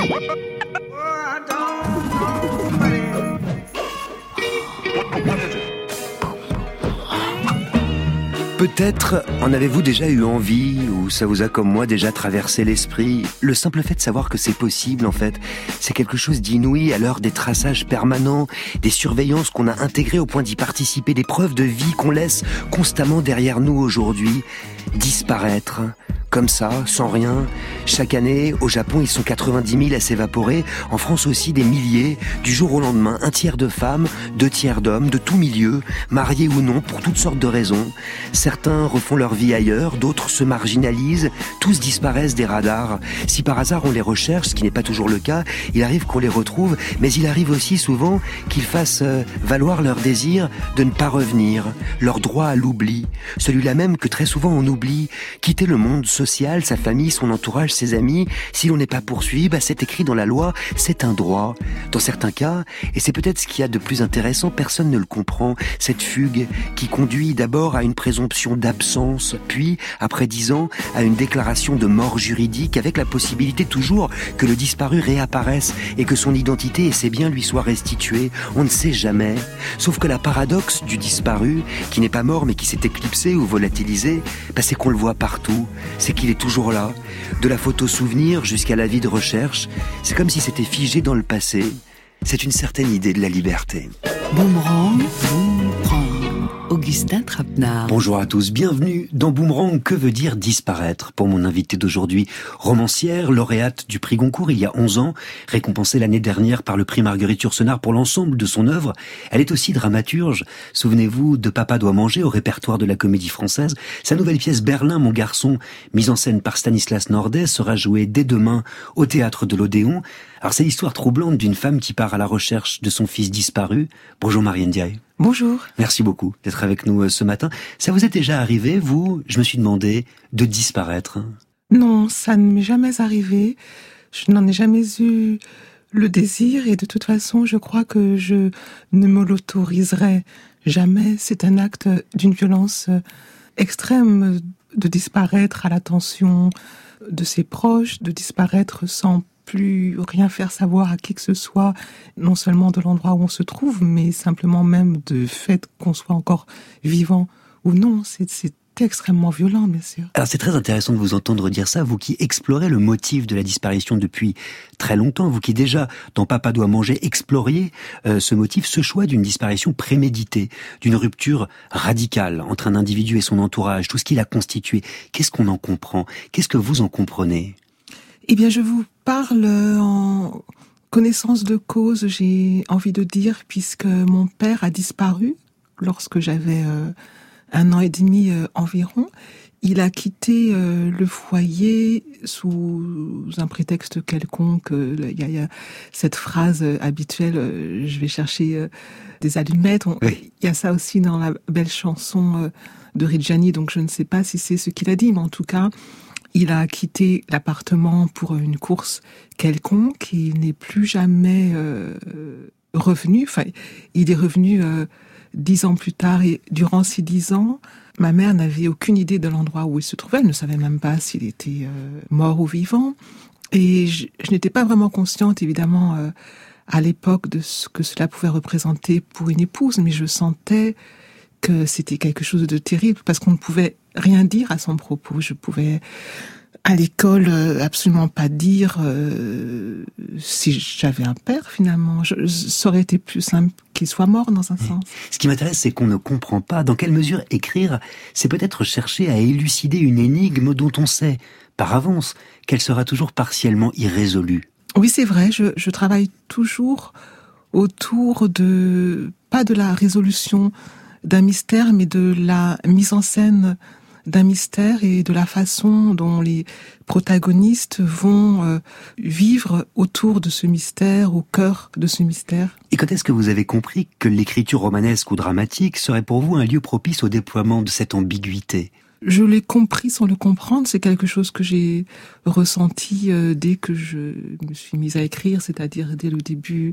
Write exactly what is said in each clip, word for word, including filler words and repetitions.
Peut-être en avez-vous déjà eu envie, ou ça vous a comme moi déjà traversé l'esprit. Le simple fait de savoir que c'est possible, en fait, c'est quelque chose d'inouï à l'heure des traçages permanents, des surveillances qu'on a intégrées au point d'y participer, des preuves de vie qu'on laisse constamment derrière nous aujourd'hui. Disparaître, comme ça, sans rien. Chaque année, au Japon, ils sont quatre-vingt-dix mille à s'évaporer. En France aussi, des milliers. Du jour au lendemain, un tiers de femmes, deux tiers d'hommes, de tout milieu, mariés ou non, pour toutes sortes de raisons. Certains refont leur vie ailleurs, d'autres se marginalisent. Tous disparaissent des radars. Si par hasard on les recherche, ce qui n'est pas toujours le cas, il arrive qu'on les retrouve, mais il arrive aussi souvent qu'ils fassent euh, valoir leur désir de ne pas revenir, leur droit à l'oubli. Celui-là même que très souvent on oublie. Quitter le monde social, sa famille, son entourage, ses amis, si l'on n'est pas poursuivi, bah c'est écrit dans la loi, c'est un droit. Dans certains cas, et c'est peut-être ce qu'il y a de plus intéressant, personne ne le comprend, cette fugue qui conduit d'abord à une présomption d'absence, puis, après dix ans, à une déclaration de mort juridique avec la possibilité toujours que le disparu réapparaisse et que son identité et ses biens lui soient restitués. On ne sait jamais. Sauf que la paradoxe du disparu, qui n'est pas mort mais qui s'est éclipsé ou volatilisé, bah c'est qu'on le voit partout. C'est qu'il est toujours là. De la photo souvenir jusqu'à la vie de recherche, c'est comme si c'était figé dans le passé. C'est une certaine idée de la liberté. Boomerang, Boomerang. Augustin Trapenard. Bonjour à tous, bienvenue dans Boomerang. Que veut dire disparaître? Pour mon invité d'aujourd'hui, romancière, lauréate du prix Goncourt il y a onze ans, récompensée l'année dernière par le prix Marguerite Yourcenar pour l'ensemble de son œuvre. Elle est aussi dramaturge. Souvenez-vous de Papa doit manger au répertoire de la Comédie Française. Sa nouvelle pièce Berlin, mon garçon, mise en scène par Stanislas Nordet, sera jouée dès demain au théâtre de l'Odéon. Alors c'est l'histoire troublante d'une femme qui part à la recherche de son fils disparu. Bonjour Marianne Ndiaye. Bonjour. Merci beaucoup d'être avec nous ce matin. Ça vous est déjà arrivé, vous, je me suis demandé, de disparaître? Non, ça ne m'est jamais arrivé. Je n'en ai jamais eu le désir et de toute façon, je crois que je ne me l'autoriserai jamais. C'est un acte d'une violence extrême de disparaître à l'attention de ses proches, de disparaître sans plus rien faire savoir à qui que ce soit, non seulement de l'endroit où on se trouve, mais simplement même de fait qu'on soit encore vivant ou non. C'est, c'est extrêmement violent, bien sûr. Alors c'est très intéressant de vous entendre dire ça, vous qui explorez le motif de la disparition depuis très longtemps, vous qui déjà, dans Papa doit manger, exploriez euh, ce motif, ce choix d'une disparition préméditée, d'une rupture radicale entre un individu et son entourage, tout ce qu'il a constitué. Qu'est-ce qu'on en comprend? Qu'est-ce que vous en comprenez? Eh bien, je vous parle en connaissance de cause, j'ai envie de dire, puisque mon père a disparu lorsque j'avais euh, un an et demi euh, environ. Il a quitté euh, le foyer sous un prétexte quelconque. Il y a, il y a cette phrase habituelle, euh, je vais chercher euh, des allumettes. On, oui. Il y a ça aussi dans la belle chanson euh, de Reggiani, donc je ne sais pas si c'est ce qu'il a dit, mais en tout cas, il a quitté l'appartement pour une course quelconque. Il n'est plus jamais euh, revenu. Enfin, il est revenu euh, dix ans plus tard. Et durant ces dix ans, ma mère n'avait aucune idée de l'endroit où il se trouvait. Elle ne savait même pas s'il était euh, mort ou vivant. Et je, je n'étais pas vraiment consciente, évidemment, euh, à l'époque de ce que cela pouvait représenter pour une épouse. Mais je sentais que c'était quelque chose de terrible parce qu'on ne pouvait rien dire à son propos. Je pouvais, à l'école, absolument pas dire euh, si j'avais un père, finalement. Je, ça aurait été plus simple qu'il soit mort, dans un sens. Ce qui m'intéresse, c'est qu'on ne comprend pas dans quelle mesure écrire, c'est peut-être chercher à élucider une énigme dont on sait, par avance, qu'elle sera toujours partiellement irrésolue. Oui, c'est vrai. Je, je travaille toujours autour de, pas de la résolution d'un mystère, mais de la mise en scène d'un mystère et de la façon dont les protagonistes vont euh, vivre autour de ce mystère, au cœur de ce mystère. Et quand est-ce que vous avez compris que l'écriture romanesque ou dramatique serait pour vous un lieu propice au déploiement de cette ambiguïté? Je l'ai compris sans le comprendre, c'est quelque chose que j'ai ressenti euh, dès que je me suis mise à écrire, c'est-à-dire dès le début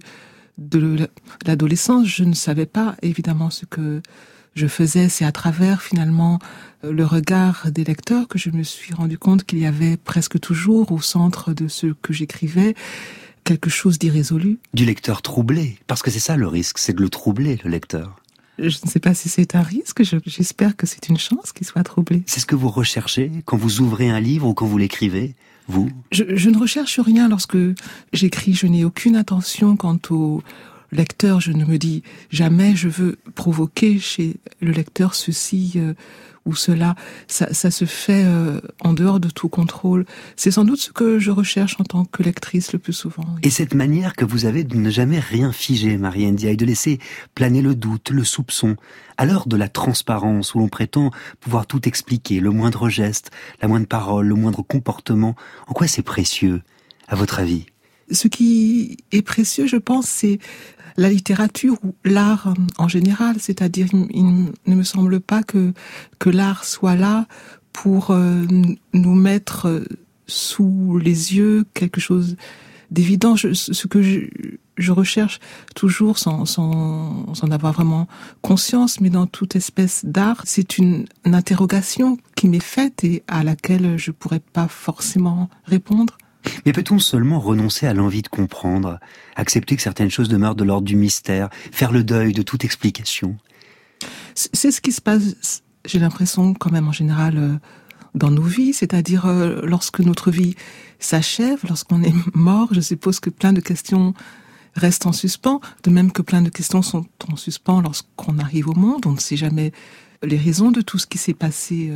de l'adolescence. Je ne savais pas évidemment ce que je faisais. C'est à travers finalement le regard des lecteurs que je me suis rendu compte qu'il y avait presque toujours au centre de ce que j'écrivais quelque chose d'irrésolu. Du lecteur troublé, parce que c'est ça le risque, c'est de le troubler, le lecteur. Je ne sais pas si c'est un risque, je, j'espère que c'est une chance qu'il soit troublé. C'est ce que vous recherchez quand vous ouvrez un livre ou quand vous l'écrivez, vous ? je, je ne recherche rien lorsque j'écris, je n'ai aucune intention quant au lecteur, je ne me dis jamais je veux provoquer chez le lecteur ceci euh, ou cela. Ça, ça se fait euh, en dehors de tout contrôle. C'est sans doute ce que je recherche en tant que lectrice le plus souvent. Oui. Et cette manière que vous avez de ne jamais rien figer, Marie Ndiaye, de laisser planer le doute, le soupçon, à l'heure de la transparence où l'on prétend pouvoir tout expliquer, le moindre geste, la moindre parole, le moindre comportement, en quoi c'est précieux, à votre avis ? Ce qui est précieux, je pense, c'est la littérature ou l'art en général, c'est-à-dire il ne me semble pas que que l'art soit là pour euh, nous mettre sous les yeux quelque chose d'évident. Je, ce que je, je recherche toujours sans, sans, sans avoir vraiment conscience, mais dans toute espèce d'art, c'est une, une interrogation qui m'est faite et à laquelle je pourrais pas forcément répondre. Mais peut-on seulement renoncer à l'envie de comprendre, accepter que certaines choses demeurent de l'ordre du mystère, faire le deuil de toute explication ? C'est ce qui se passe, j'ai l'impression quand même en général dans nos vies, c'est-à-dire lorsque notre vie s'achève, lorsqu'on est mort, je suppose que plein de questions restent en suspens, de même que plein de questions sont en suspens lorsqu'on arrive au monde. On ne sait jamais les raisons de tout ce qui s'est passé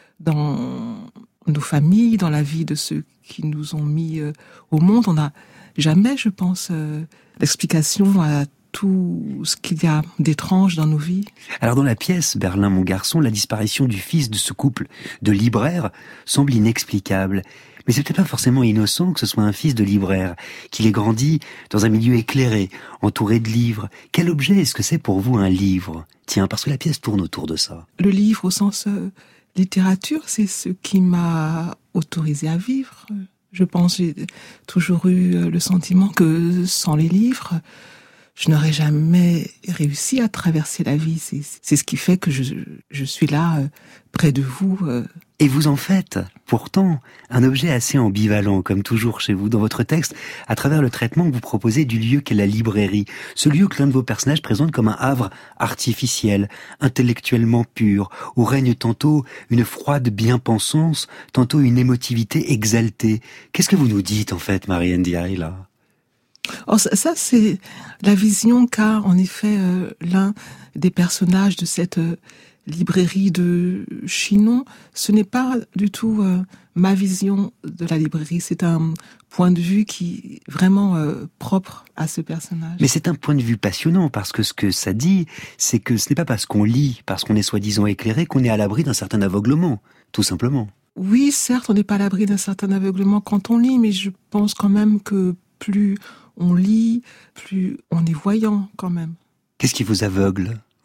dans nos familles, dans la vie de ceux qui nous ont mis euh, au monde. On n'a jamais, je pense, euh, l'explication à tout ce qu'il y a d'étrange dans nos vies. Alors dans la pièce « Berlin, mon garçon », la disparition du fils de ce couple de libraires semble inexplicable. Mais c'est peut-être pas forcément innocent que ce soit un fils de libraire, qu'il ait grandi dans un milieu éclairé, entouré de livres. Quel objet est-ce que c'est pour vous un livre ? Tiens, parce que la pièce tourne autour de ça. Le livre au sens euh, littérature, c'est ce qui m'a autorisé à vivre. Je pense que j'ai toujours eu le sentiment que sans les livres, je n'aurais jamais réussi à traverser la vie. C'est, c'est ce qui fait que je, je suis là, euh, près de vous. Euh. Et vous en faites, pourtant, un objet assez ambivalent, comme toujours chez vous, dans votre texte, à travers le traitement que vous proposez du lieu qu'est la librairie. Ce lieu que l'un de vos personnages présente comme un havre artificiel, intellectuellement pur, où règne tantôt une froide bien-pensance, tantôt une émotivité exaltée. Qu'est-ce que vous nous dites, en fait, Marie Ndiaye, là ? Oh, ça, ça, c'est la vision qu'a, en effet, euh, l'un des personnages de cette euh, librairie de Chinon. Ce n'est pas du tout euh, ma vision de la librairie. C'est un point de vue qui est vraiment euh, propre à ce personnage. Mais c'est un point de vue passionnant, parce que ce que ça dit, c'est que ce n'est pas parce qu'on lit, parce qu'on est soi-disant éclairé, qu'on est à l'abri d'un certain aveuglement, tout simplement. Oui, certes, on n'est pas à l'abri d'un certain aveuglement quand on lit, mais je pense quand même que plus on lit, plus on est voyant quand même. Qu'est-ce qui vous aveugle, vous ?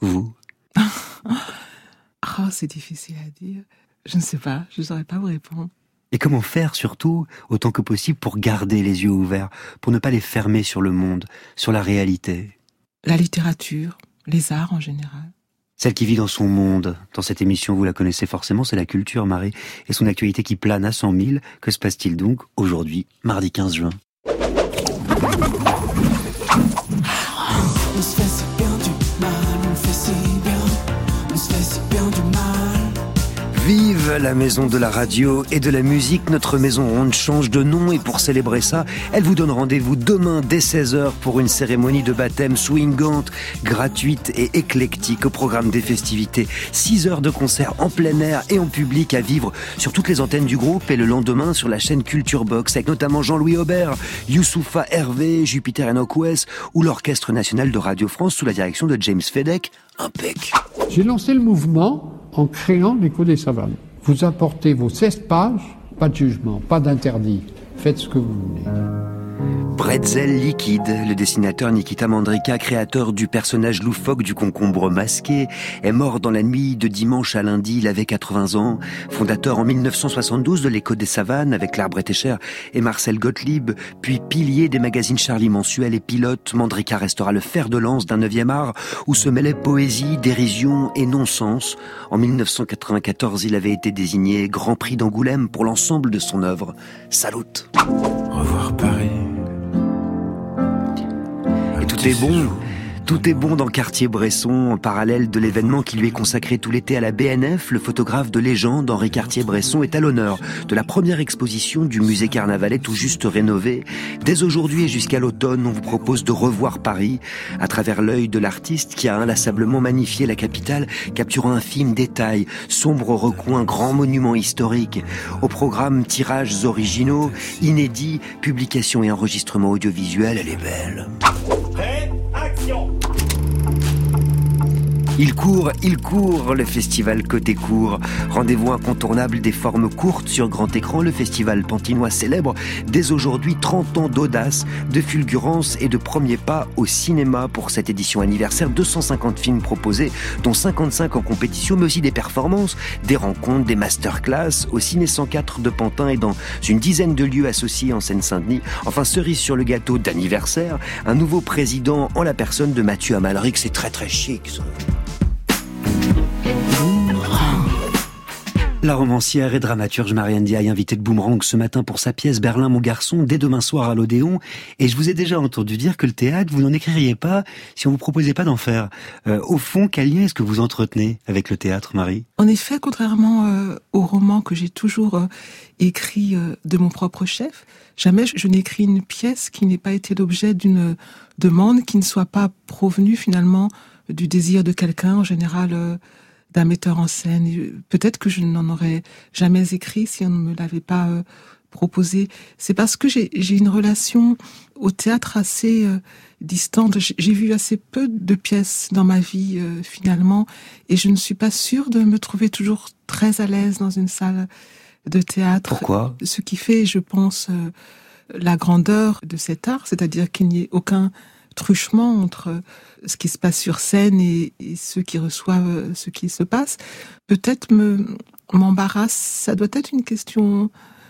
Ah, c'est difficile à dire. Je ne sais pas, je ne saurais pas vous répondre. Et comment faire, surtout, autant que possible, pour garder les yeux ouverts, pour ne pas les fermer sur le monde, sur la réalité ? La littérature, les arts en général. Celle qui vit dans son monde. Dans cette émission, vous la connaissez forcément, c'est la culture, Marie, et son actualité qui plane à cent mille. Que se passe-t-il donc aujourd'hui, mardi quinze juin ? On se fait si bien du mal, on fait si bien, on se fait si bien du mal. Vive la maison de la radio et de la musique, notre maison ronde change de nom et pour célébrer ça, elle vous donne rendez-vous demain dès seize heures pour une cérémonie de baptême swingante, gratuite et éclectique au programme des festivités. six heures de concert en plein air et en public à vivre sur toutes les antennes du groupe et le lendemain sur la chaîne Culture Box avec notamment Jean-Louis Aubert, Youssoufa Hervé, Jupiter Enoch West ou l'Orchestre National de Radio France sous la direction de James Fedek. Impec. J'ai lancé le mouvement en créant l'Écho des savanes. Vous apportez vos seize pages, pas de jugement, pas d'interdit. Faites ce que vous voulez. Bretzel liquide, le dessinateur Nikita Mandrika, créateur du personnage loufoque du concombre masqué, est mort dans la nuit de dimanche à lundi, il avait quatre-vingts ans. Fondateur en mille neuf cent soixante-douze de l'Écho des savanes avec L'Arbre était cher et Marcel Gottlieb, puis pilier des magazines Charlie mensuel et Pilote, Mandrika restera le fer de lance d'un neuvième art où se mêlaient poésie, dérision et non-sens. En mille neuf cent quatre-vingt-quatorze, il avait été désigné Grand Prix d'Angoulême pour l'ensemble de son œuvre. Salut. Revoir Paris, Tout est bon. Tout est bon dans Cartier-Bresson, en parallèle de l'événement qui lui est consacré tout l'été à la B N F. Le photographe de légende, Henri Cartier-Bresson, est à l'honneur de la première exposition du musée Carnavalet tout juste rénové. Dès aujourd'hui et jusqu'à l'automne, on vous propose de revoir Paris à travers l'œil de l'artiste qui a inlassablement magnifié la capitale, capturant infime détail, sombre recoin, grand monument historique. Au programme, tirages originaux, inédits, publications et enregistrements audiovisuels. Elle est belle. Prêt, action! Il court, il court, le festival Côté Court. Rendez-vous incontournable des formes courtes sur grand écran. Le festival pantinois célèbre dès aujourd'hui trente ans d'audace, de fulgurance et de premiers pas au cinéma pour cette édition anniversaire. deux cent cinquante films proposés, dont cinquante-cinq en compétition, mais aussi des performances, des rencontres, des masterclass au Ciné cent quatre de Pantin et dans une dizaine de lieux associés en Seine-Saint-Denis. Enfin, cerise sur le gâteau d'anniversaire, un nouveau président en la personne de Mathieu Amalric. C'est très très chic, ça. La romancière et dramaturge Marianne Ndiaye, invitée de Boomerang ce matin pour sa pièce Berlin mon garçon, dès demain soir à l'Odéon. Et je vous ai déjà entendu dire que le théâtre, vous n'en écririez pas si on vous proposait pas d'en faire. Euh, au fond, quel lien est-ce que vous entretenez avec le théâtre, Marie ? En effet, contrairement euh, au roman que j'ai toujours euh, écrit euh, de mon propre chef, jamais je, je n'ai écrit une pièce qui n'ait pas été l'objet d'une demande qui ne soit pas provenue finalement du désir de quelqu'un, en général euh, d'un metteur en scène. Peut-être que je n'en aurais jamais écrit si on ne me l'avait pas euh, proposé. C'est parce que j'ai, j'ai une relation au théâtre assez euh, distante. J'ai, j'ai vu assez peu de pièces dans ma vie euh, finalement, et je ne suis pas sûre de me trouver toujours très à l'aise dans une salle de théâtre. Pourquoi ? Ce qui fait, je pense, euh, la grandeur de cet art, c'est-à-dire qu'il n'y ait aucun truchement entre ce qui se passe sur scène et, et ceux qui reçoivent ce qui se passe, peut-être me m'embarrasse. Ça doit être une question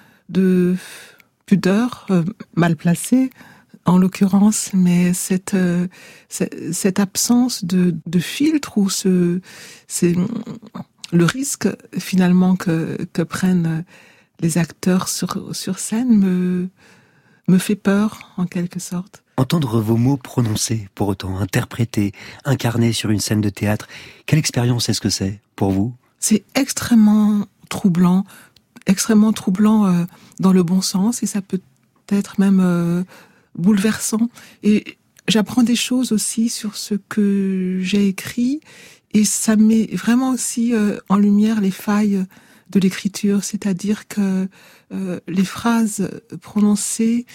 de pudeur euh, mal placée, en l'occurrence, mais cette euh, cette absence de, de filtre ou ce c'est le risque finalement que que prennent les acteurs sur sur scène me me fait peur en quelque sorte. Entendre vos mots prononcés, pour autant, interprétés, incarnés sur une scène de théâtre, quelle expérience est-ce que c'est pour vous ? C'est extrêmement troublant, extrêmement troublant euh, dans le bon sens, et ça peut être même euh, bouleversant. Et j'apprends des choses aussi sur ce que j'ai écrit, et ça met vraiment aussi euh, en lumière les failles de l'écriture, c'est-à-dire que euh, les phrases prononcées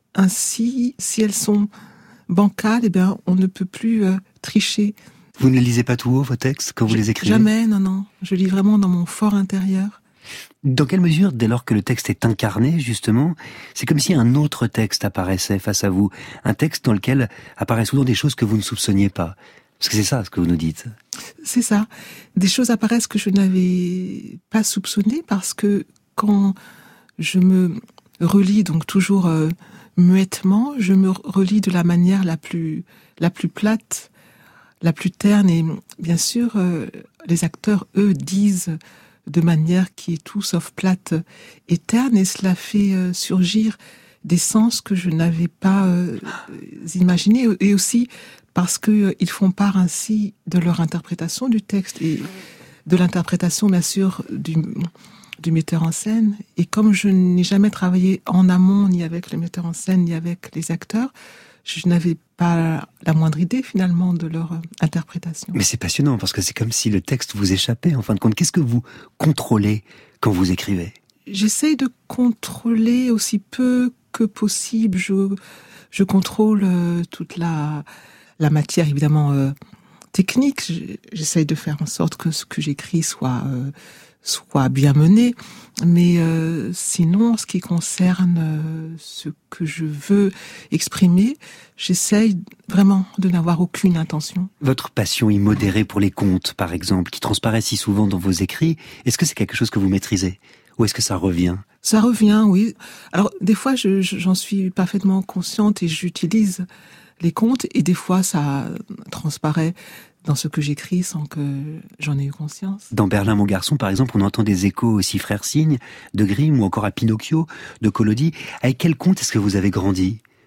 ainsi, si elles sont bancales, eh bien, on ne peut plus euh, tricher. Vous ne les lisez pas tout haut, vos textes, quand vous Je, les écrivez ? Jamais, non, non. Je lis vraiment dans mon fort intérieur. Dans quelle mesure, dès lors que le texte est incarné, justement, c'est comme si un autre texte apparaissait face à vous, un texte dans lequel apparaissent souvent des choses que vous ne soupçonniez pas. Parce que c'est ça, ce que vous nous dites. C'est ça. Des choses apparaissent que je n'avais pas soupçonnées, parce que quand je me relis, donc toujours euh, muettement, je me relis de la manière la plus, la plus plate, la plus terne, et bien sûr, euh, les acteurs, eux, disent de manière qui est tout sauf plate et terne, et cela fait euh, surgir des sens que je n'avais pas euh, imaginés, et aussi parce que euh, ils font part ainsi de leur interprétation du texte et de l'interprétation, bien sûr, du, du metteur en scène. Et comme je n'ai jamais travaillé en amont, ni avec le metteur en scène, ni avec les acteurs, je n'avais pas la moindre idée, finalement, de leur interprétation. Mais c'est passionnant, parce que c'est comme si le texte vous échappait, en fin de compte. Qu'est-ce que vous contrôlez quand vous écrivez ? J'essaye de contrôler aussi peu que possible. Je, je contrôle euh, toute la, la matière, évidemment, euh, technique. J'essaye de faire en sorte que ce que j'écris soit... Euh, soit bien mené, mais euh, sinon, en ce qui concerne euh, ce que je veux exprimer, j'essaye vraiment de n'avoir aucune intention. Votre passion immodérée pour les contes, par exemple, qui transparaît si souvent dans vos écrits, est-ce que c'est quelque chose que vous maîtrisez ? Ou est-ce que ça revient ? Ça revient, oui. Alors, des fois, je, j'en suis parfaitement consciente et j'utilise les contes, et des fois, ça transparaît dans ce que j'écris sans que j'en ai eu conscience. Dans Berlin, mon garçon, par exemple, on entend des échos aux Six Frères Cygnes, de Grimm, ou encore à Pinocchio, de Collodi. Avec quel conte est-ce que vous avez grandi, vous ?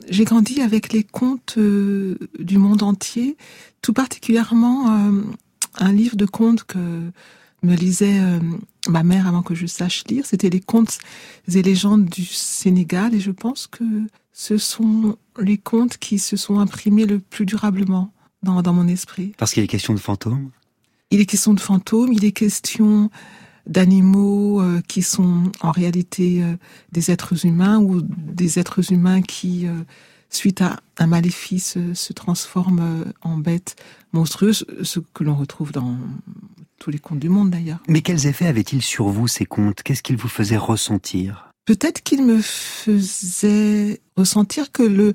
J'ai grandi avec les contes euh, du monde entier, tout particulièrement euh, un livre de contes que me lisait euh, ma mère avant que je sache lire. C'était les contes et légendes du Sénégal, et je pense que ce sont les contes qui se sont imprimés le plus durablement dans, dans mon esprit. Parce qu'il est question de fantômes ? Il est question de fantômes, il est question d'animaux euh, qui sont en réalité euh, des êtres humains, ou des êtres humains qui, euh, suite à un maléfice, euh, se transforment euh, en bêtes monstrueuses, ce que l'on retrouve dans tous les contes du monde d'ailleurs. Mais quels effets avaient-ils sur vous, ces contes ? Qu'est-ce qu'ils vous faisaient ressentir ? Peut-être qu'ils me faisaient ressentir que le,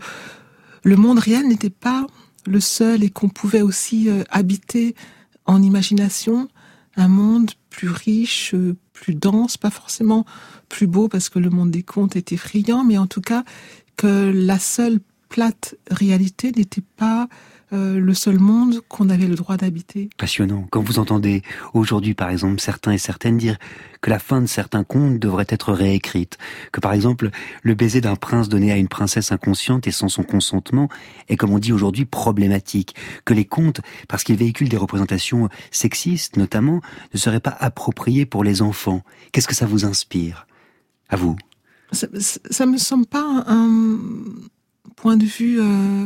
le monde réel n'était pas le seul, et qu'on pouvait aussi euh, habiter en imagination un monde plus riche, plus dense, pas forcément plus beau parce que le monde des contes est effrayant, mais en tout cas que la seule plate réalité n'était pas euh, le seul monde qu'on avait le droit d'habiter. Passionnant. Quand vous entendez aujourd'hui, par exemple, certains et certaines dire que la fin de certains contes devrait être réécrite, que par exemple, le baiser d'un prince donné à une princesse inconsciente et sans son consentement est, comme on dit aujourd'hui, problématique, que les contes, parce qu'ils véhiculent des représentations sexistes notamment, ne seraient pas appropriés pour les enfants. Qu'est-ce que ça vous inspire, à vous ? Ça, ça me semble pas un point de vue euh,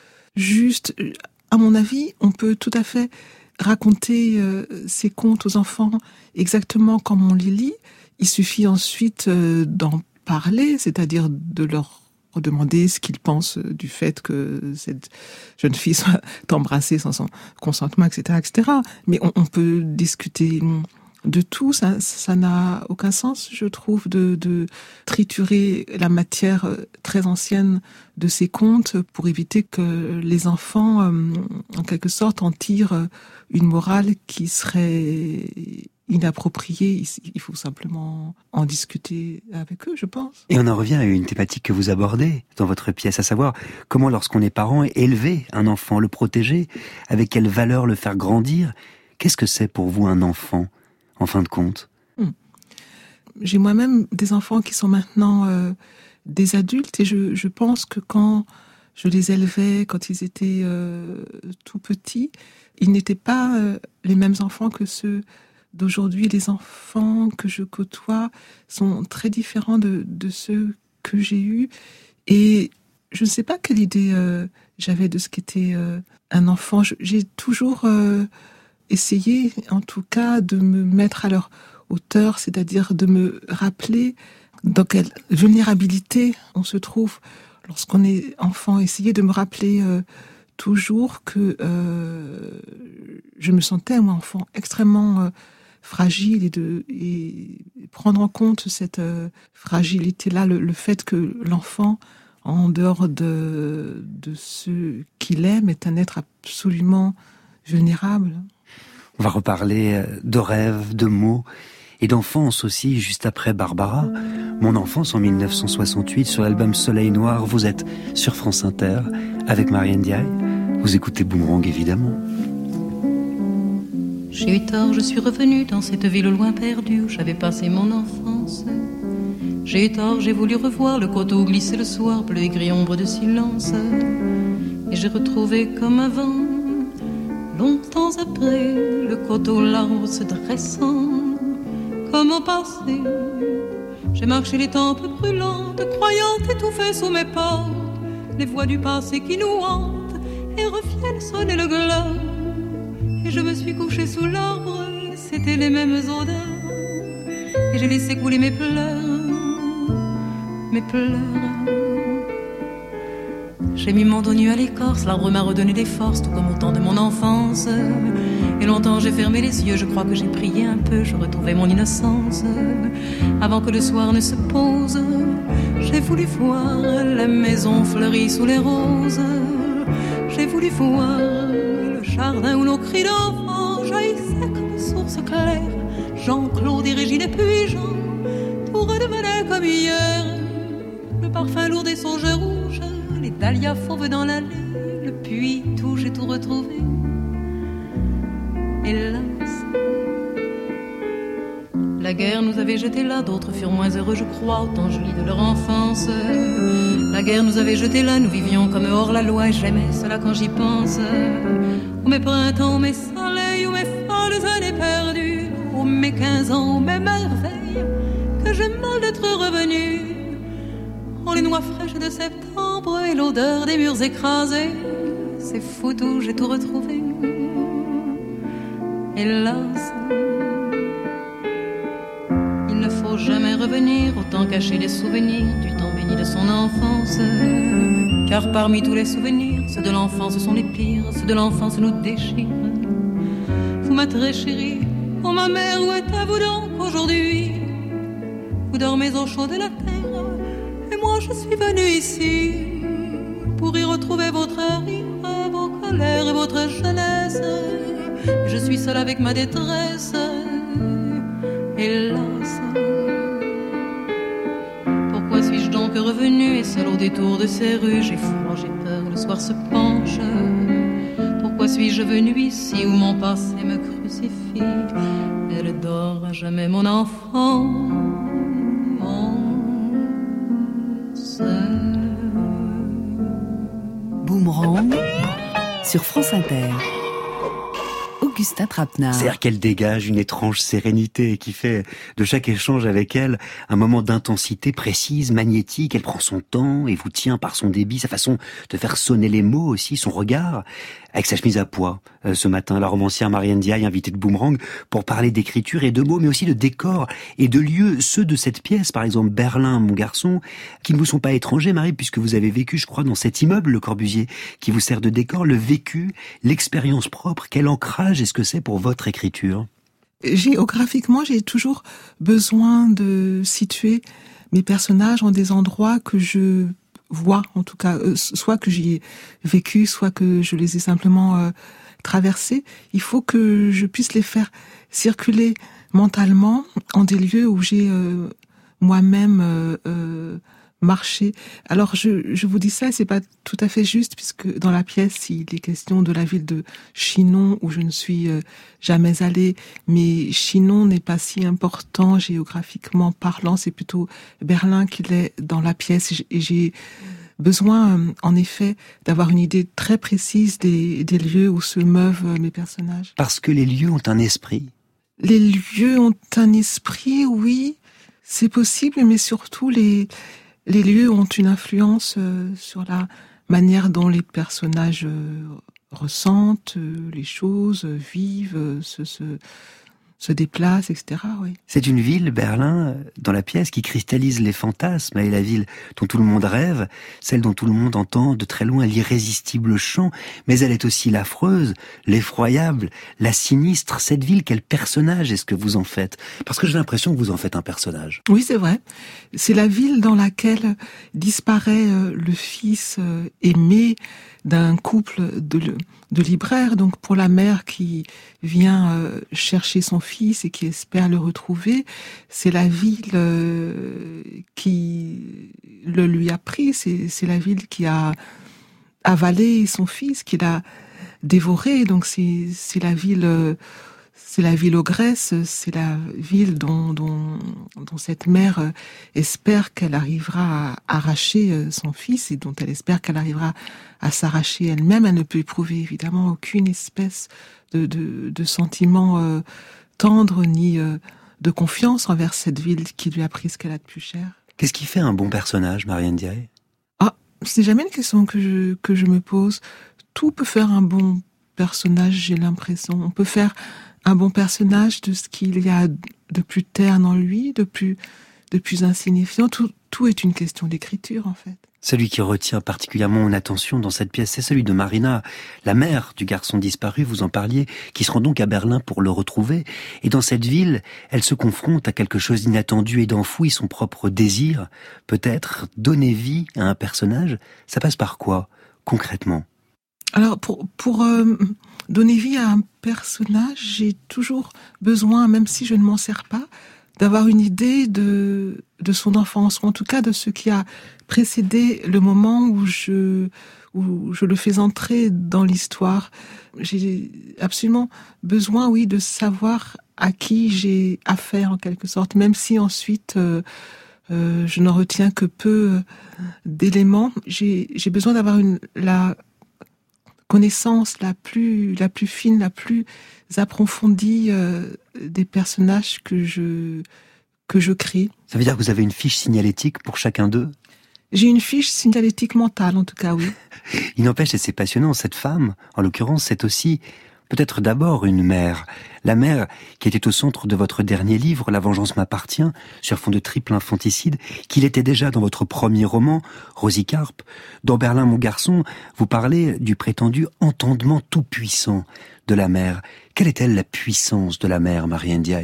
juste. À mon avis, on peut tout à fait raconter euh, ces contes aux enfants exactement comme on les lit. Il suffit ensuite euh, d'en parler, c'est-à-dire de leur demander ce qu'ils pensent du fait que cette jeune fille soit embrassée sans son consentement, et cetera, et cetera. Mais on, on peut discuter de tout, ça, ça n'a aucun sens, je trouve, de, de triturer la matière très ancienne de ces contes pour éviter que les enfants, euh, en quelque sorte, en tirent une morale qui serait inappropriée. Il faut simplement en discuter avec eux, je pense. Et on en revient à une thématique que vous abordez dans votre pièce, à savoir comment, lorsqu'on est parent, élever un enfant, le protéger, avec quelle valeur le faire grandir. Qu'est-ce que c'est pour vous un enfant ? En fin de compte. Mmh. J'ai moi-même des enfants qui sont maintenant euh, des adultes, et je, je pense que quand je les élevais, quand ils étaient euh, tout petits, ils n'étaient pas euh, les mêmes enfants que ceux d'aujourd'hui. Les enfants que je côtoie sont très différents de, de ceux que j'ai eus, et je ne sais pas quelle idée euh, j'avais de ce qu'était euh, un enfant. Je, j'ai toujours... Euh, essayer, en tout cas, de me mettre à leur hauteur, c'est-à-dire de me rappeler dans quelle vulnérabilité on se trouve lorsqu'on est enfant. Essayer de me rappeler euh, toujours que euh, je me sentais, moi, enfant, extrêmement euh, fragile, et de et prendre en compte cette euh, fragilité-là, le, le fait que l'enfant, en dehors de, de ce qu'il aime, est un être absolument vulnérable. On va reparler de rêves, de mots et d'enfance aussi, juste après Barbara. Mon enfance en dix-neuf cent soixante-huit, sur l'album Soleil Noir. Vous êtes sur France Inter avec Marianne Ndiaye. Vous écoutez Boomerang, évidemment. J'ai eu tort, je suis revenue dans cette ville au loin perdue où j'avais passé mon enfance. J'ai eu tort, j'ai voulu revoir le coteau glissé le soir, bleu et gris ombre de silence. Et j'ai retrouvé comme avant, longtemps après, le coteau l'arbre se dressant, comme au passé. J'ai marché les tempes brûlantes, croyant étouffer sous mes portes les voix du passé qui nous hantent, et reviennent sonner le glas. Et je me suis couchée sous l'arbre, c'était les mêmes odeurs, et j'ai laissé couler mes pleurs, mes pleurs. J'ai mis mon dos nu à l'écorce, l'arbre m'a redonné des forces, tout comme au temps de mon enfance. Et longtemps j'ai fermé les yeux, je crois que j'ai prié un peu, je retrouvais mon innocence. Avant que le soir ne se pose, j'ai voulu voir la maison fleurie sous les roses. J'ai voulu voir le jardin où nos cris d'enfants jaillissaient comme source claire. Jean-Claude et Régine et puis Jean, tout redevenait comme hier. Le parfum lourd des songes rouges, les dahlias fauves dans l'allée, le puits, tout, j'ai tout retrouvé. Hélas, La guerre nous avait jetés là, d'autres furent moins heureux, je crois, autant je lis de leur enfance. La guerre nous avait jetés là, nous vivions comme hors la loi, et j'aimais cela quand j'y pense. Oh mes printemps, oh mes soleils, oh mes folles années perdues, oh mes quinze ans, oh mes merveilles, que j'ai mal d'être revenu. Oh les noix fraîches de septembre et l'odeur des murs écrasés, c'est foutu, j'ai tout retrouvé. Hélas, il ne faut jamais revenir, autant cacher les souvenirs du temps béni de son enfance. Car parmi tous les souvenirs, ceux de l'enfance sont les pires, ceux de l'enfance nous déchirent. Vous ma très chérie, oh ma mère, où êtes-vous donc aujourd'hui? Vous dormez au chaud de la terre, et moi je suis venue ici pour y retrouver votre rire, vos colères et votre jeunesse. Je suis seule avec ma détresse, hélas. Pourquoi suis-je donc revenue et seule au détour de ces rues? J'ai froid, j'ai peur, le soir se penche. Pourquoi suis-je venue ici où mon passé me crucifie? Elle dort à jamais, mon enfant, mon seul. Boomerang sur France Inter. Augustin Trapenard. C'est-à-dire qu'elle dégage une étrange sérénité qui fait de chaque échange avec elle un moment d'intensité précise, magnétique. Elle prend son temps et vous tient par son débit, sa façon de faire sonner les mots aussi, son regard. Avec sa chemise à pois, euh, ce matin, la romancière Marianne Diaye, invitée de Boomerang, pour parler d'écriture et de mots, mais aussi de décors et de lieux, ceux de cette pièce, par exemple Berlin, mon garçon, qui ne vous sont pas étrangers, Marie, puisque vous avez vécu, je crois, dans cet immeuble, Le Corbusier, qui vous sert de décor, le vécu, l'expérience propre, quel ancrage est-ce que c'est pour votre écriture? Géographiquement, j'ai toujours besoin de situer mes personnages en des endroits que je vois, en tout cas, euh, soit que j'y ai vécu, soit que je les ai simplement euh, traversés. Il faut que je puisse les faire circuler mentalement en des lieux où j'ai euh, moi-même euh, euh, marché. Alors, je, je vous dis ça, c'est pas tout à fait juste, puisque dans la pièce, il est question de la ville de Chinon, où je ne suis euh, jamais allée, mais Chinon n'est pas si important géographiquement parlant, c'est plutôt Berlin qu'il est dans la pièce, et j'ai besoin, euh, en effet, d'avoir une idée très précise des, des lieux où se meuvent euh, mes personnages. Parce que les lieux ont un esprit. Les lieux ont un esprit, oui, c'est possible, mais surtout les... Les lieux ont une influence euh, sur la manière dont les personnages euh, ressentent euh, les choses, euh, vivent, euh, se, se, se déplacent, et cetera. Oui. C'est une ville, Berlin, dans la pièce, qui cristallise les fantasmes. Elle est la ville dont tout le monde rêve, celle dont tout le monde entend de très loin l'irrésistible chant, mais elle est aussi l'affreuse, l'effroyable, la sinistre. Cette ville, quel personnage est-ce que vous en faites? Parce que j'ai l'impression que vous en faites un personnage. Oui, c'est vrai. C'est la ville dans laquelle disparaît euh, le fils euh, aimé d'un couple de, de libraires. Donc pour la mère qui vient euh, chercher son fils et qui espère le retrouver, c'est la ville euh, qui le lui a pris, c'est, c'est la ville qui a avalé son fils, qui l'a dévoré. Donc c'est, c'est la ville... Euh, C'est la ville ogresse, c'est la ville dont, dont, dont cette mère espère qu'elle arrivera à arracher son fils et dont elle espère qu'elle arrivera à s'arracher elle-même. Elle ne peut éprouver évidemment aucune espèce de, de, de sentiment euh, tendre ni euh, de confiance envers cette ville qui lui a pris ce qu'elle a de plus cher. Qu'est-ce qui fait un bon personnage, Marianne Diaye? Ah, c'est jamais une question que je, que je me pose. Tout peut faire un bon personnage, j'ai l'impression. On peut faire un bon personnage de ce qu'il y a de plus terne en lui, de plus, de plus insignifiant. Tout, tout est une question d'écriture, en fait. Celui qui retient particulièrement mon attention dans cette pièce, c'est celui de Marina, la mère du garçon disparu, vous en parliez, qui se rend donc à Berlin pour le retrouver. Et dans cette ville, elle se confronte à quelque chose d'inattendu et d'enfoui, son propre désir. Peut-être donner vie à un personnage, ça passe par quoi, concrètement? Alors, pour, pour euh, donner vie à un personnage, j'ai toujours besoin, même si je ne m'en sers pas, d'avoir une idée de, de son enfance, ou en tout cas de ce qui a précédé le moment où je, où je le fais entrer dans l'histoire. J'ai absolument besoin, oui, de savoir à qui j'ai affaire en quelque sorte, même si ensuite euh, euh, je n'en retiens que peu d'éléments. J'ai, j'ai besoin d'avoir une, la connaissance la plus, la plus fine, la plus approfondie euh, des personnages que je, que je crée. Ça veut dire que vous avez une fiche signalétique pour chacun d'eux ? J'ai une fiche signalétique mentale, en tout cas, oui. Il n'empêche, et c'est passionnant, cette femme, en l'occurrence, c'est aussi peut-être d'abord une mère. La mère qui était au centre de votre dernier livre, La vengeance m'appartient, sur fond de triple infanticide, qu'il était déjà dans votre premier roman, Rosie Carpe. Dans Berlin, mon garçon, vous parlez du prétendu entendement tout-puissant de la mère. Quelle est-elle la puissance de la mère, Marie Ndiaye ?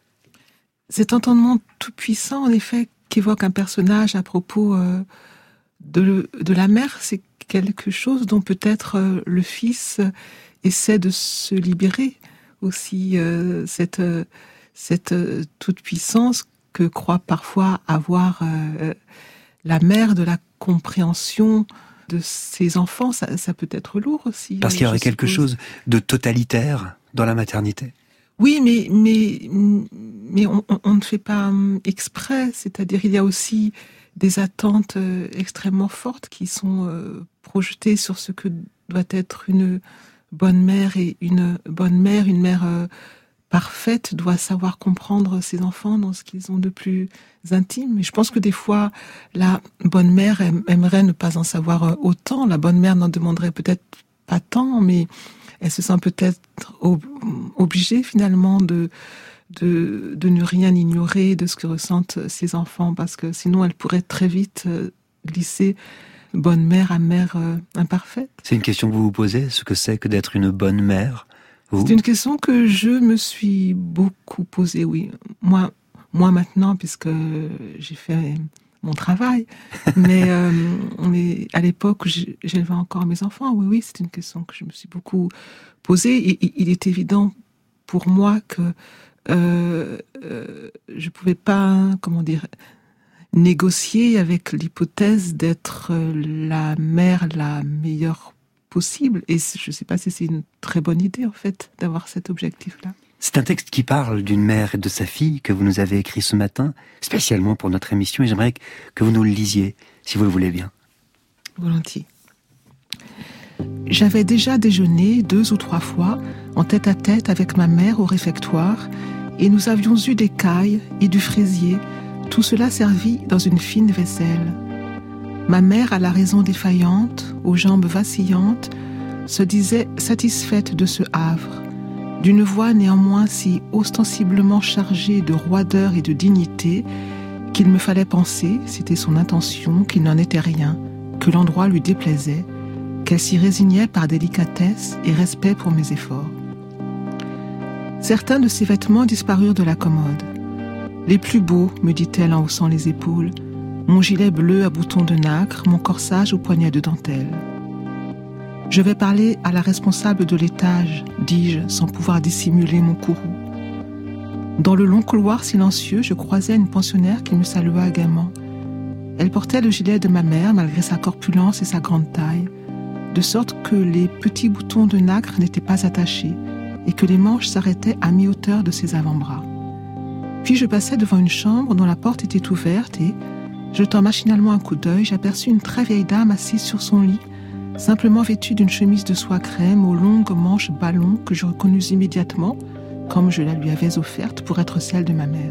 Cet entendement tout-puissant, en effet, qu'évoque un personnage à propos euh, de, de la mère, c'est quelque chose dont peut-être euh, le fils essaie de se libérer aussi, euh, cette, euh, cette euh, toute-puissance que croit parfois avoir euh, la mère, de la compréhension de ses enfants. Ça, ça peut être lourd aussi. Parce qu'il y aurait quelque suppose. chose de totalitaire dans la maternité. Oui, mais, mais, mais on, on ne fait pas exprès, c'est-à-dire il y a aussi des attentes extrêmement fortes qui sont projetées sur ce que doit être une bonne mère, et une bonne mère, une mère parfaite doit savoir comprendre ses enfants dans ce qu'ils ont de plus intime. Et je pense que des fois, la bonne mère aimerait ne pas en savoir autant, la bonne mère n'en demanderait peut-être pas tant, mais elle se sent peut-être ob- obligée finalement de, de, de ne rien ignorer de ce que ressentent ses enfants, parce que sinon elle pourrait très vite euh, glisser bonne mère à mère euh, imparfaite. C'est une question que vous vous posez, ce que c'est que d'être une bonne mère, vous ? C'est une question que je me suis beaucoup posée, oui. Moi, moi maintenant, puisque j'ai fait mon travail, mais, euh, mais à l'époque où j'élevais encore mes enfants, oui, oui, c'est une question que je me suis beaucoup posée. Et, et il est évident pour moi que euh, euh, je pouvais pas, comment dire, négocier avec l'hypothèse d'être la mère la meilleure possible. Et je sais pas si c'est une très bonne idée, en fait, d'avoir cet objectif-là. C'est un texte qui parle d'une mère et de sa fille que vous nous avez écrit ce matin, spécialement pour notre émission, et j'aimerais que vous nous le lisiez, si vous le voulez bien. Volontiers. J'avais déjà déjeuné deux ou trois fois en tête-à-tête avec ma mère au réfectoire, et nous avions eu des cailles et du fraisier, tout cela servi dans une fine vaisselle. Ma mère, à la raison défaillante, aux jambes vacillantes, se disait satisfaite de ce havre, d'une voix néanmoins si ostensiblement chargée de roideur et de dignité qu'il me fallait penser, c'était son intention, qu'il n'en était rien, que l'endroit lui déplaisait, qu'elle s'y résignait par délicatesse et respect pour mes efforts. Certains de ses vêtements disparurent de la commode. Les plus beaux, me dit-elle en haussant les épaules, mon gilet bleu à boutons de nacre, mon corsage au poignet de dentelle. Je vais parler à la responsable de l'étage, dis-je, sans pouvoir dissimuler mon courroux. Dans le long couloir silencieux, je croisai une pensionnaire qui me salua gaiement. Elle portait le gilet de ma mère, malgré sa corpulence et sa grande taille, de sorte que les petits boutons de nacre n'étaient pas attachés et que les manches s'arrêtaient à mi-hauteur de ses avant-bras. Puis je passai devant une chambre dont la porte était ouverte et, jetant machinalement un coup d'œil, j'aperçus une très vieille dame assise sur son lit, simplement vêtue d'une chemise de soie crème aux longues manches ballons que je reconnus immédiatement, comme je la lui avais offerte pour être celle de ma mère.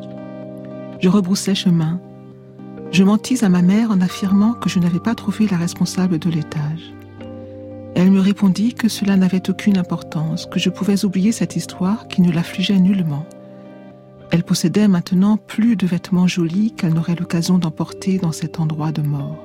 Je rebroussai chemin. Je mentis à ma mère en affirmant que je n'avais pas trouvé la responsable de l'étage. Elle me répondit que cela n'avait aucune importance, que je pouvais oublier cette histoire qui ne l'affligeait nullement. Elle possédait maintenant plus de vêtements jolis qu'elle n'aurait l'occasion d'emporter dans cet endroit de mort.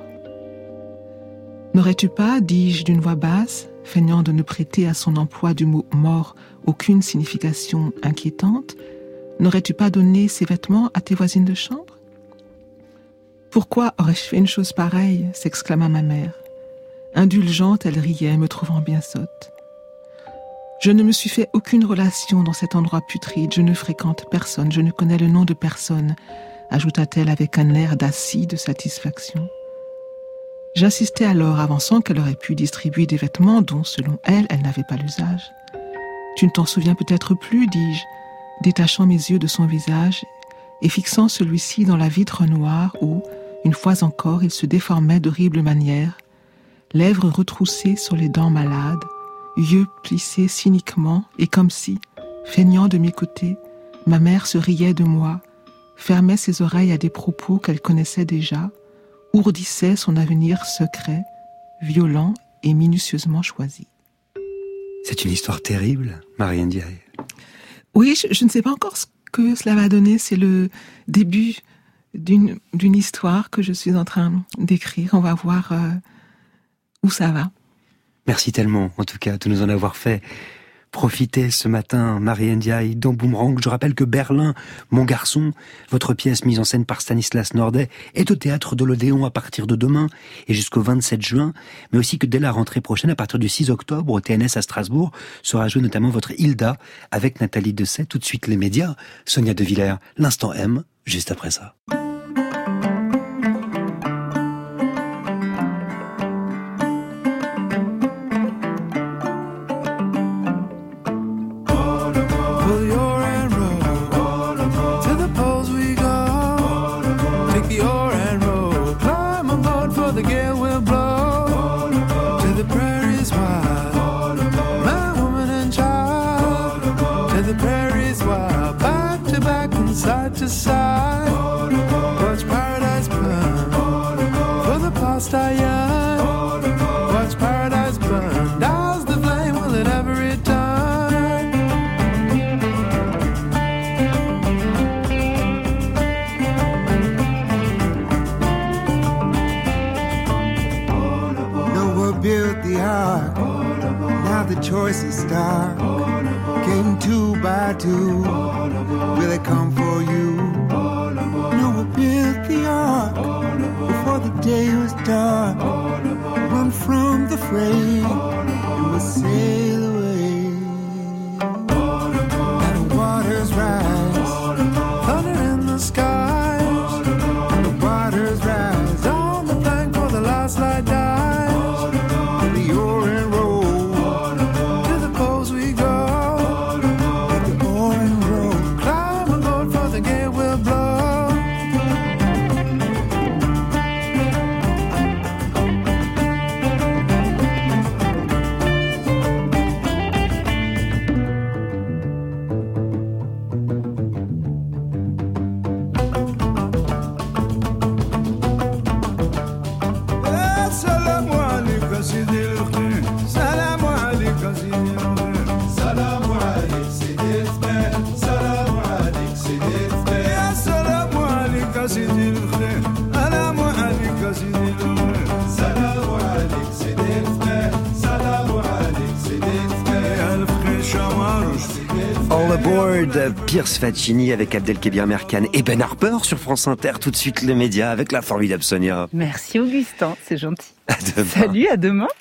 N'aurais-tu pas, dis-je d'une voix basse, feignant de ne prêter à son emploi du mot « mort » aucune signification inquiétante, n'aurais-tu pas donné ces vêtements à tes voisines de chambre ? Pourquoi aurais-je fait une chose pareille ? S'exclama ma mère. Indulgente, elle riait, me trouvant bien sotte. Je ne me suis fait aucune relation dans cet endroit putride, je ne fréquente personne, je ne connais le nom de personne, ajouta-t-elle avec un air d'acide satisfaction. J'insistai alors, avançant qu'elle aurait pu distribuer des vêtements dont, selon elle, elle n'avait pas l'usage. « Tu ne t'en souviens peut-être plus, dis-je. détachant mes yeux de son visage et fixant celui-ci dans la vitre noire où, une fois encore, il se déformait d'horrible manière, lèvres retroussées sur les dents malades, yeux plissés cyniquement et comme si, feignant de m'écouter, ma mère se riait de moi, fermait ses oreilles à des propos qu'elle connaissait déjà, ourdissait son avenir secret, violent et minutieusement choisi. C'est une histoire terrible, Marie Ndiaye. Oui, je, je ne sais pas encore ce que cela va donner. C'est le début d'une, d'une histoire que je suis en train d'écrire. On va voir euh, où ça va. Merci tellement, en tout cas, de nous en avoir fait profiter ce matin, Marie Ndiaye, dans Boomerang. Je rappelle que Berlin, mon garçon, votre pièce mise en scène par Stanislas Nordet, est au théâtre de l'Odéon à partir de demain et jusqu'au vingt-sept juin, mais aussi que dès la rentrée prochaine, à partir du six octobre, au T N S à Strasbourg, sera jouée notamment votre Hilda avec Nathalie Dessay. Tout de suite les médias, Sonia De Villers, l'instant M, juste après ça. To side, watch paradise burn. For the past I yearn. Watch paradise burn. Douse the flame, will it ever return? Noah built the ark. Now the choice is stark. Came two by two. Will it come for you? Noah built the ark before the day was dark. Run from the fray and we'll sail away. And the waters rise, thunder in the skies. And the waters rise on the plank for the last light dies. And the oaring roll to the poles we go. All Aboard, Pierce Faccini avec Abdelkébir Merkan et Ben Harper sur France Inter. Tout de suite les médias avec la formidable Sonia. Merci Augustin, c'est gentil. À demain. Salut, à demain.